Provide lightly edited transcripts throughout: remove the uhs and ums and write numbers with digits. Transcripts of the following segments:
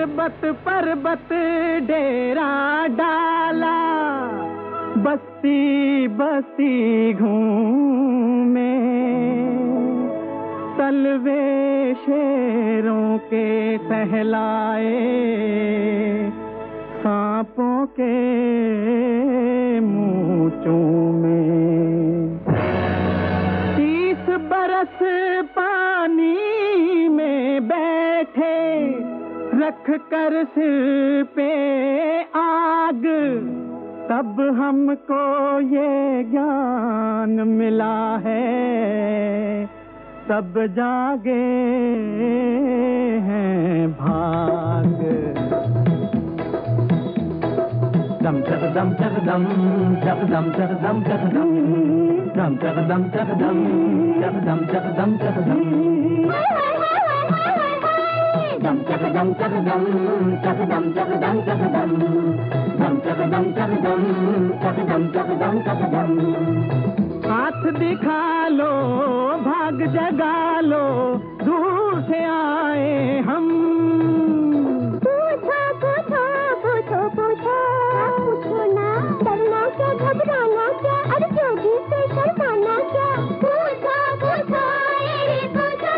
पर्वत पर्वत डेरा डाला, बस्ती बस्ती घूमे, तलवे शेरों के सहलाए, सांपों के मूंचों में। 30 बरस पानी में बैठे, रख कर सिर पे आग, तब हमको ये ज्ञान मिला है, सब जागे हैं भाग। दम चक दम चक दम चक दम चक दम चक दम दम चक दम चक दम चक दम चक दम चक दम दम चक दम चक दम चक दम चक दम चक दम दम चक दम चक दम चक दम चक दम चक दम। हाथ दिखा लो, भाग जगा लो, दूर से आए हम। पूछो पूछो पूछो पूछो पूछो ना, डरना क्या, घबराना क्या, अरे जोगी से शर्माना क्या, पूछो पूछो रे पूछो।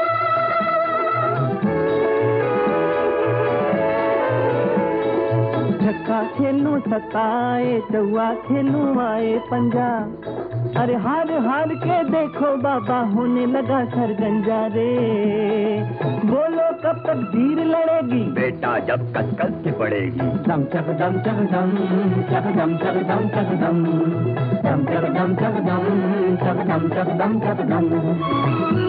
छक्का खेलूं सताए, चौवा खेलूं आए पंजा, अरे हार हार के देखो बाबा होने लगा सरगंजा रे। बोलो कब तक धीर लड़ेगी बेटा, जब कस कस के पड़ेगी। दम चक दम चक दम चक दम चक दम चक दम दम चक दम चक दम चक दम चक दम चक दम।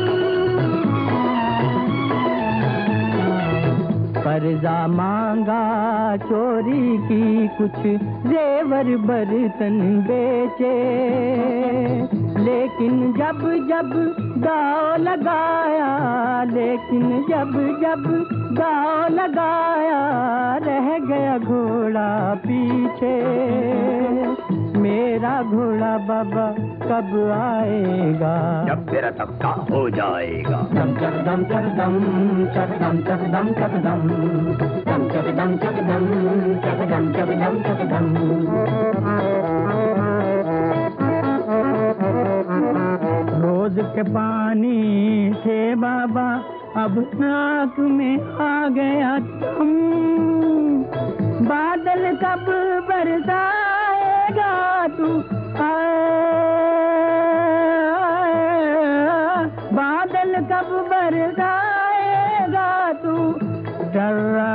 कर्जा मांगा चोरी की, कुछ जेवर बर्तन बेचे, लेकिन जब जब दाव लगाया, लेकिन जब जब दाव लगाया, रह गया घोड़ा पीछे। मेरा घोड़ा बाबा कब आएगा, जब तेरा सबका हो जाएगा। दम चक दम चक दम चक दम चक दम चक दम दम चक दम चक दम चक दम चक दम चक दम। रोज के पानी से बाबा अब नाक में आ गया तुम, बादल कब बरसाएगा तू, बादल कब बरसाएगा तू, डरा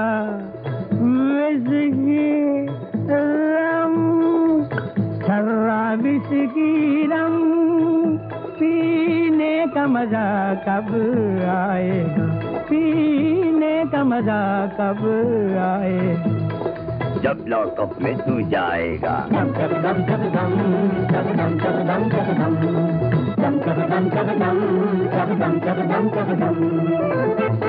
विस्की रम, डरा विस्की रम, पीने का मजा कब आएगा, पीने का मजा कब आएगा, जब लॉकअप में तू जाएगा। दम चक दम चक दम चक दम चक दम चक दम दम चक दम चक दम चक दम चक दम चक दम।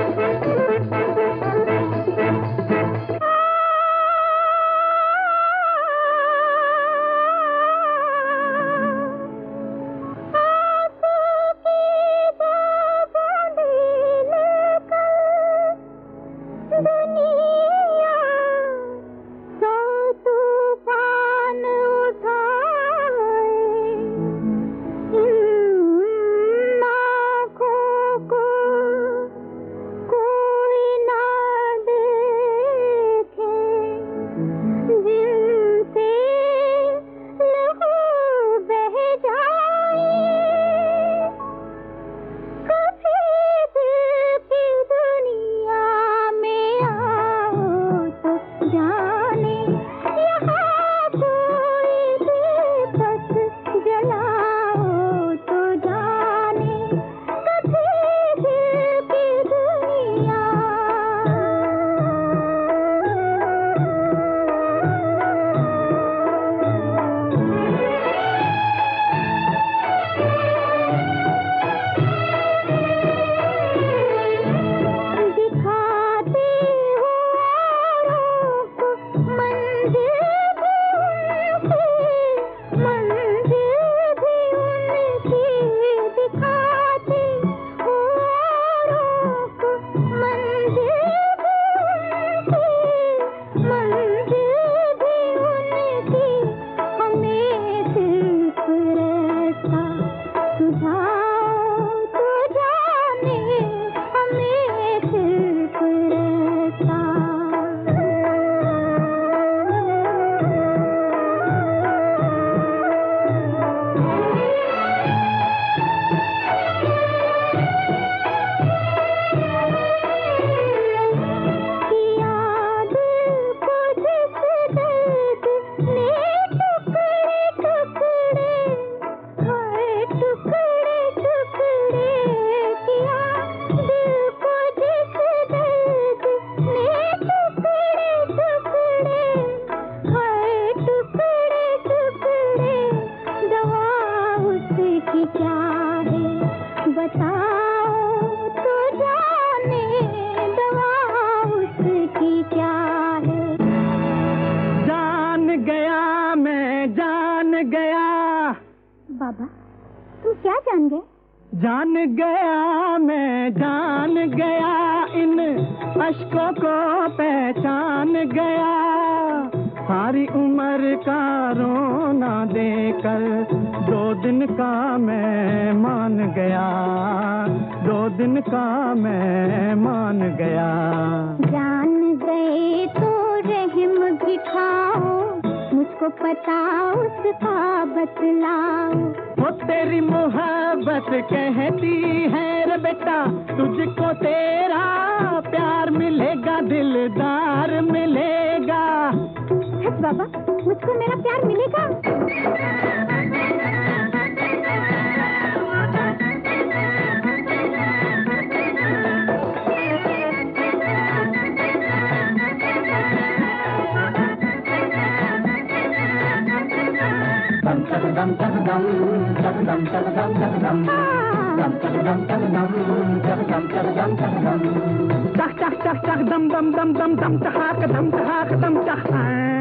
जान गया मैं जान गया, इन अश्कों को पहचान गया। सारी उम्र का रोना देकर 2 दिन का मैं मान गया, 2 दिन का मैं मान गया। जान गए तो रहम दिखाओ, मुझको पता उसका बतलाओ। वो तेरी मोहब्बत कहती है रे बेटा, तुझको तेरा प्यार मिलेगा, दिलदार मिलेगा। बाबा, मुझको मेरा प्यार मिलेगा? दम दम दम दम दम दम दम दम दम दम दम दम दम दम दम दम दम चक चक चक चक दम दम दम दम दम चक दम चक दम चक।